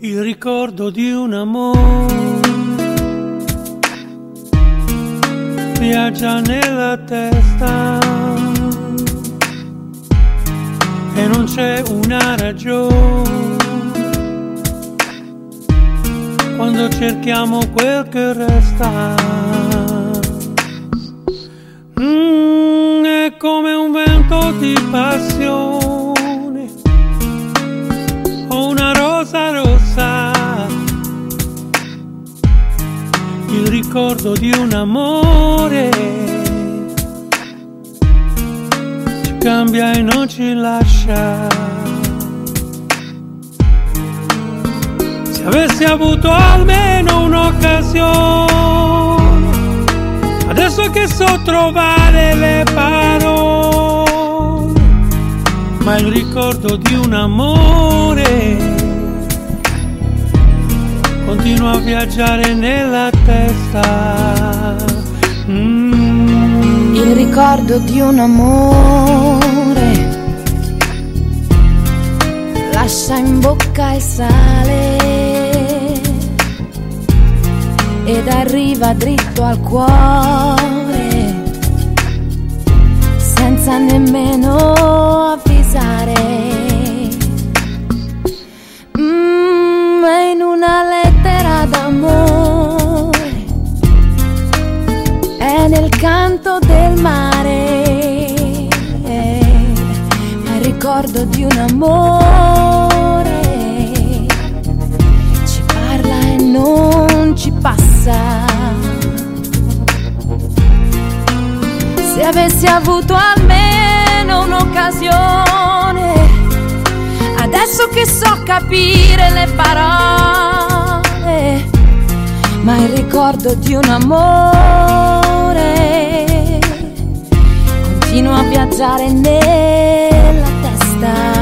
il ricordo di un amore viaggia nella testa e non c'è una ragione quando cerchiamo quel che resta. È come un vento di passione o una rosa rossa, il ricordo di un amore ci cambia e non ci lascia. Se avessi avuto almeno un'occasione, adesso che so trovare le parole, ma il ricordo di un amore continua a viaggiare nella testa. Il ricordo di un amore lascia in bocca il sale ed arriva dritto al cuore senza nemmeno avvisare. È in una lettera d'amore, è nel canto del mare, ma il ricordo di un amore ci parla e non ci passa. Se avessi avuto almeno un'occasione, adesso che so capire le parole, ma il ricordo di un amore continua a viaggiare nella testa.